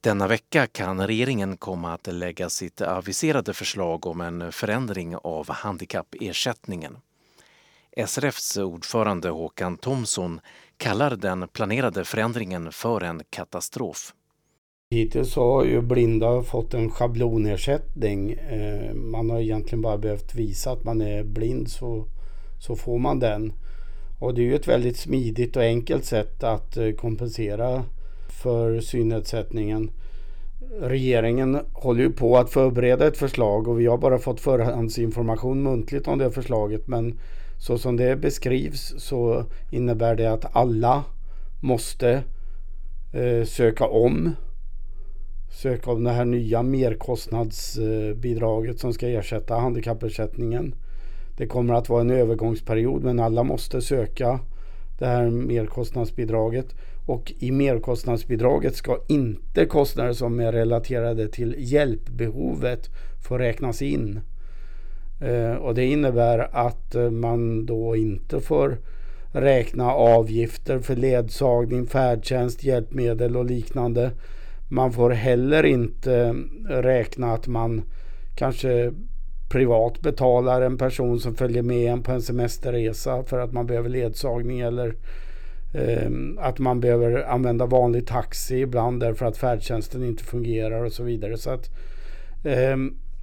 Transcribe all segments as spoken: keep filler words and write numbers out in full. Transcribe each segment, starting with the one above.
Denna vecka kan regeringen komma att lägga sitt aviserade förslag om en förändring av handikappersättningen. S R F:s ordförande Håkan Thomsson kallar den planerade förändringen för en katastrof. Hittills har ju blinda fått en schablonersättning. Man har egentligen bara behövt visa att man är blind så, så får man den. Och det är ju ett väldigt smidigt och enkelt sätt att kompensera för synnedsättningen. Regeringen håller ju på att förbereda ett förslag och vi har bara fått förhandsinformation muntligt om det förslaget, men så som det beskrivs så innebär det att alla måste eh, söka om söka om det här nya merkostnadsbidraget som ska ersätta handikappersättningen. Det kommer att vara en övergångsperiod, men alla måste söka det här merkostnadsbidraget. Och i merkostnadsbidraget ska inte kostnader som är relaterade till hjälpbehovet få räknas in. Eh, och det innebär att man då inte får räkna avgifter för ledsagning, färdtjänst, hjälpmedel och liknande. Man får heller inte räkna att man kanske privat betalar en person som följer med en på en semesterresa för att man behöver ledsagning, eller eh, att man behöver använda vanlig taxi ibland därför att färdtjänsten inte fungerar och så vidare. Så att eh,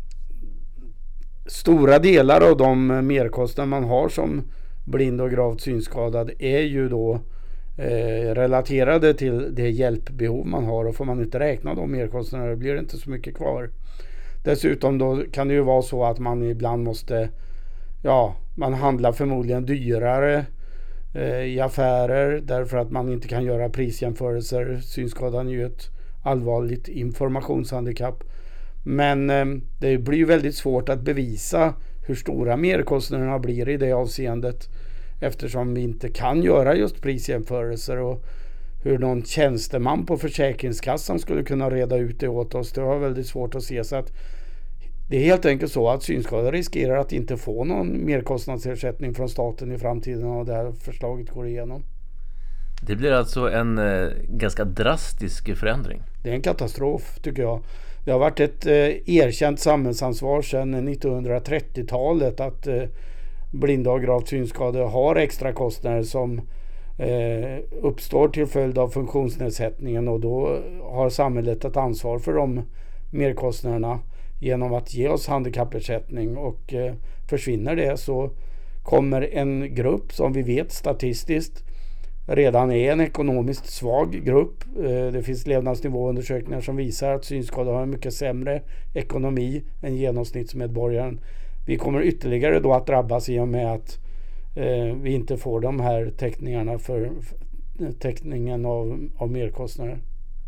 stora delar av de merkostnader man har som blind och gravt synskadad är ju då eh, relaterade till det hjälpbehov man har, och får man inte räkna de merkostnaderna blir det inte så mycket kvar. Dessutom då kan det ju vara så att man ibland måste, ja, man handlar förmodligen dyrare eh, i affärer därför att man inte kan göra prisjämförelser. Synskadan är ju ett allvarligt informationshandikapp. Men eh, det blir ju väldigt svårt att bevisa hur stora merkostnaderna blir i det avseendet, eftersom vi inte kan göra just prisjämförelser, och hur någon tjänsteman på Försäkringskassan skulle kunna reda ut det åt oss, det var väldigt svårt att se. Så att det är helt enkelt så att synskadade riskerar att inte få någon merkostnadsersättning från staten i framtiden om det här förslaget går igenom. Det blir alltså en eh, ganska drastisk förändring. Det är en katastrof, tycker jag. Det har varit ett eh, erkänt samhällsansvar sedan nittonhundratrettiotalet att eh, blinda och gravt synskadade har extra kostnader som eh, uppstår till följd av funktionsnedsättningen, och då har samhället ett ansvar för de merkostnaderna genom att ge oss handikappersättning, och eh, försvinner det så kommer en grupp som vi vet statistiskt redan är en ekonomiskt svag grupp. Eh, det finns levnadsnivåundersökningar som visar att synskadade har en mycket sämre ekonomi än genomsnittsmedborgaren. Vi kommer ytterligare då att drabbas i och med att eh, vi inte får de här täckningarna för täckningen av, av merkostnader.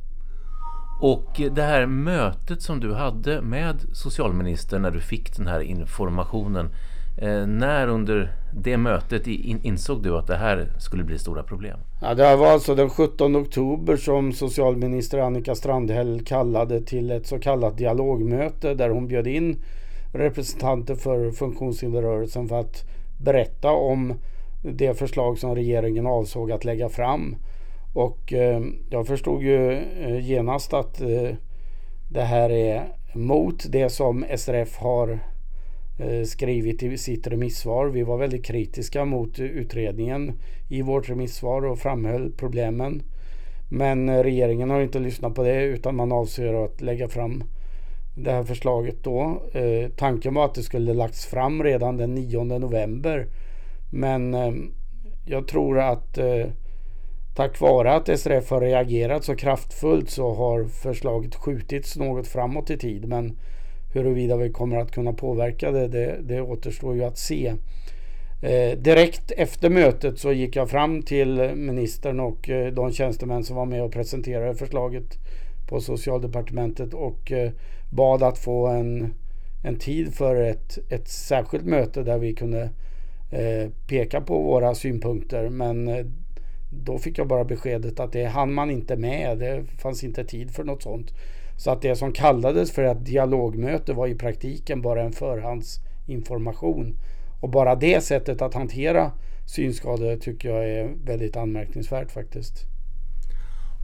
Och det här mötet som du hade med socialministern när du fick den här informationen, eh, när under det mötet in, insåg du att det här skulle bli stora problem? Ja, det var alltså den sjuttonde oktober som socialminister Annika Strandhäll kallade till ett så kallat dialogmöte där hon bjöd in representanter för funktionshinderrörelsen för att berätta om det förslag som regeringen avsåg att lägga fram. Och eh, jag förstod ju eh, genast att eh, det här är mot det som S R F har eh, skrivit i sitt remissvar. Vi var väldigt kritiska mot utredningen i vårt remissvar och framhöll problemen. Men eh, regeringen har inte lyssnat på det, utan man avser att lägga fram det här förslaget då. Eh, tanken var att det skulle lagts fram redan den nionde november. Men eh, jag tror att eh, tack vare att S R F har reagerat så kraftfullt så har förslaget skjutits något framåt i tid. Men huruvida vi kommer att kunna påverka det, det, det återstår ju att se. Eh, direkt efter mötet så gick jag fram till ministern och eh, de tjänstemän som var med och presenterade förslaget på Socialdepartementet och eh, bad att få en, en tid för ett, ett särskilt möte där vi kunde eh, peka på våra synpunkter. Men eh, då fick jag bara beskedet att det hann man inte med, det fanns inte tid för något sånt. Så att det som kallades för ett dialogmöte var i praktiken bara en förhandsinformation. Och bara det sättet att hantera synskadade tycker jag är väldigt anmärkningsvärt faktiskt.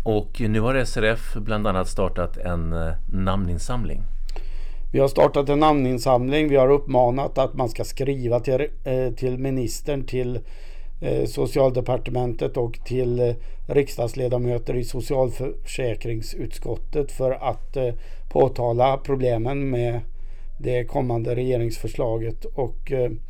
Och nu har S R F bland annat startat en namninsamling. Vi har startat en namninsamling. Vi har uppmanat att man ska skriva till, till ministern, till Socialdepartementet och till riksdagsledamöter i socialförsäkringsutskottet för att påtala problemen med det kommande regeringsförslaget. Och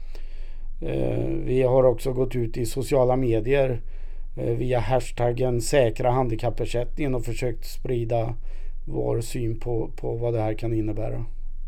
vi har också gått ut i sociala medier via hashtaggen säkra handikappersättningen och försökt sprida vår syn på, på vad det här kan innebära.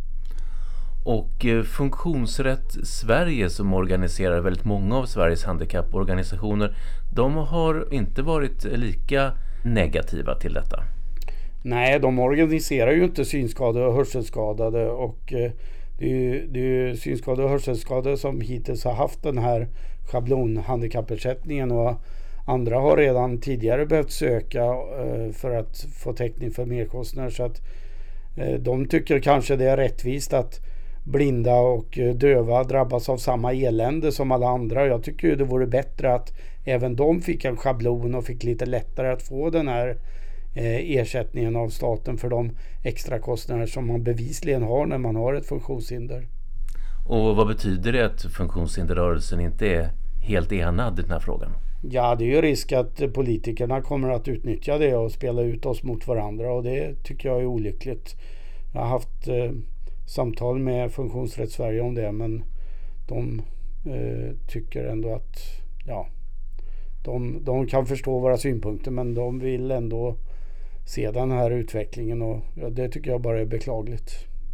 Och Funktionsrätt Sverige, som organiserar väldigt många av Sveriges handikapporganisationer, de har inte varit lika negativa till detta. Nej, de organiserar ju inte synskadade och hörselskadade, och det är ju, det är ju synskadade och hörselskadade som hittills har haft den här schablonhandikappersättningen, och andra har redan tidigare behövt söka för att få täckning för merkostnader, så att de tycker kanske det är rättvist att blinda och döva drabbas av samma elände som alla andra. Jag tycker ju det vore bättre att även de fick en schablon och fick lite lättare att få den här eh, ersättningen av staten för de extra kostnader som man bevisligen har när man har ett funktionshinder. Och vad betyder det att funktionshinderrörelsen inte är helt enad i den här frågan? Ja, det är ju risk att politikerna kommer att utnyttja det och spela ut oss mot varandra, och det tycker jag är olyckligt. Jag har haft eh, samtal med Funktionsrätt Sverige om det, men de eh, tycker ändå att ja, de, de kan förstå våra synpunkter, men de vill ändå se den här utvecklingen, och ja, det tycker jag bara är beklagligt.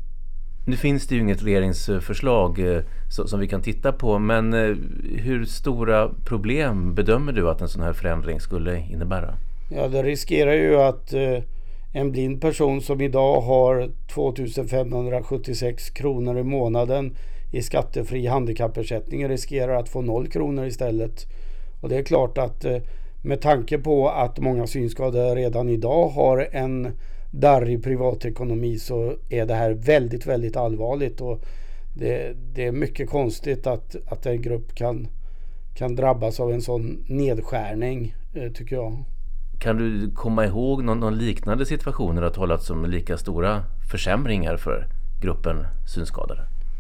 Nu finns det ju inget regeringsförslag eh, så, som vi kan titta på, men eh, hur stora problem bedömer du att en sån här förändring skulle innebära? Ja, det riskerar ju att eh, en blind person som idag har tvåtusenfemhundrasjuttiosex kronor i månaden i skattefri handikappersättning riskerar att få noll kronor istället. Och det är klart att med tanke på att många synskadade redan idag har en darrig privatekonomi, så är det här väldigt, väldigt allvarligt, och det, det är mycket konstigt att, att en grupp kan, kan drabbas av en sån nedskärning, tycker jag. Kan du komma ihåg någon, någon liknande situation där det har talats om lika stora försämringar för gruppen synskadade?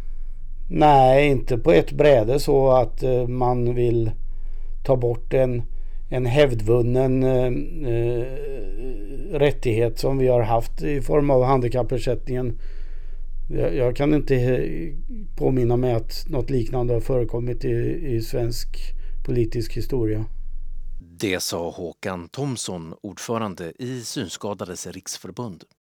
Nej, inte på ett bräde så att eh, man vill ta bort en, en hävdvunnen eh, rättighet som vi har haft i form av handikappersättningen. Jag, jag kan inte påminna mig att något liknande har förekommit i, i svensk politisk historia. Det sa Håkan Thomsson, ordförande i Synskadades riksförbund.